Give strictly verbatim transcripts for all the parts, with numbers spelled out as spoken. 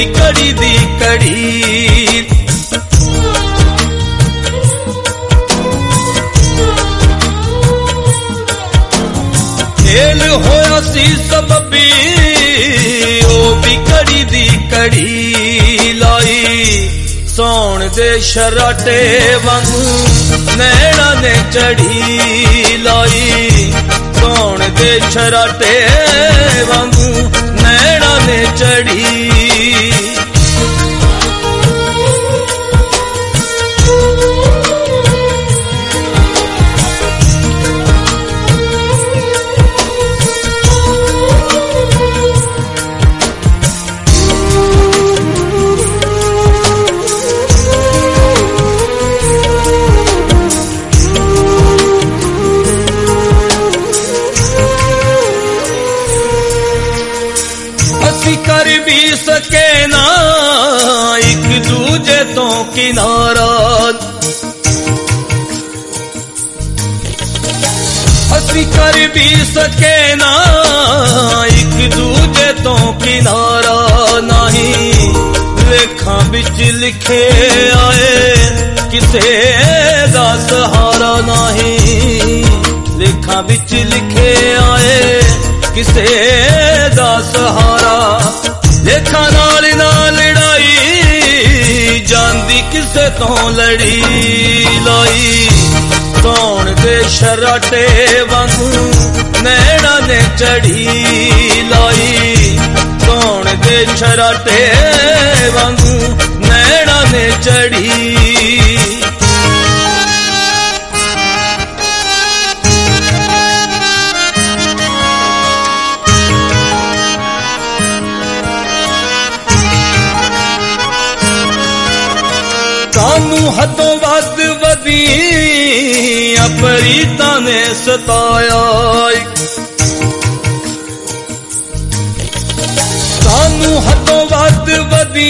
भी कड़ी दी कड़ी। खेल होया सी सबबी ओ भी कड़ी दी कड़ी। लाई सौण दे शराटे वांगू नैना ने चढ़ी। लाई सौण दे शराटे वांगू नैना ने चढ़ी। कर भी सके ना एक दूजे तो किनारा। असी कर भी सके ना एक दूजे तो किनारा। नहीं लेखा बिच लिखे आए किसे दा सहारा। नहीं लेखा बिच लिखे आए किसे दा सहारा। लेखा नाल ना लड़ाई जांदी किसे तो लड़ी। लाई सौण दे शराटे वांगू नैना ने चढ़ी। लाई सौण दे शराटे वांगू नैना ने चढ़ी। सानू हदों वध वधी अपरीता ने सताया। सानू हदों वध वधी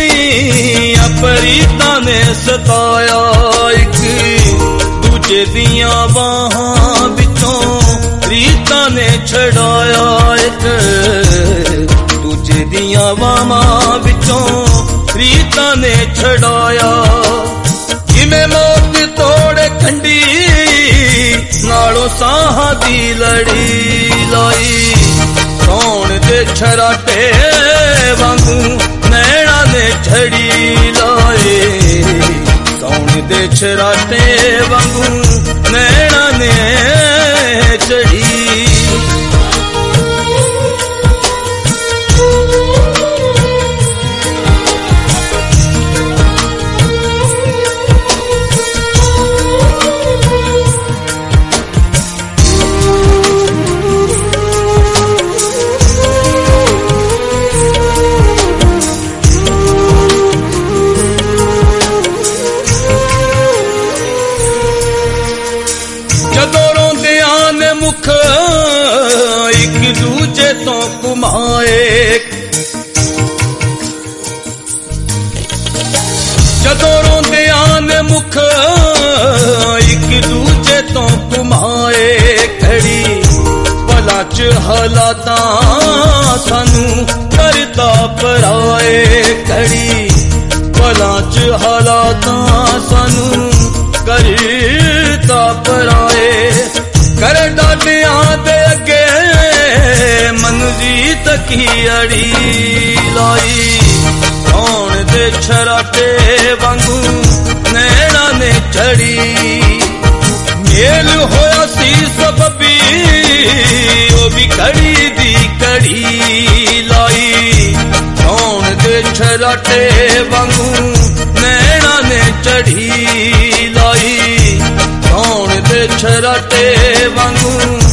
अपरीता ने सताया। एक दूजे दियां बाहां विचों रीता ने छड़ाया। एक दूजे दियां बाहां विचों रीता ने छड़ाया। जिमें मौत तोड़े खंडी नालों साहां दी लड़ी। लाई सौण दे छराटे वांगू नैना ने छड़ी। लाए सौण दे छराटे वांगू नैना ने चढ़ी। मुख एक दूजे तो घुमाए। जदों रोंदे आन मुख एक दूजे तो घुमाए। घड़ी भला च हालातां सानू करता पराए। घड़ी भला च हालातां सानू करता पराए। कर डाडियां दे अगे मनजीत की अड़ी। लाई सौण दे छराटे वांगू नैना ने चढ़ी। मेल होया सी सबबी ओ भी कड़ी दी कड़ी। लाई सौण दे छराटे वांगू नैना ने चढ़ी। लाई सौण दे छराटे वांगू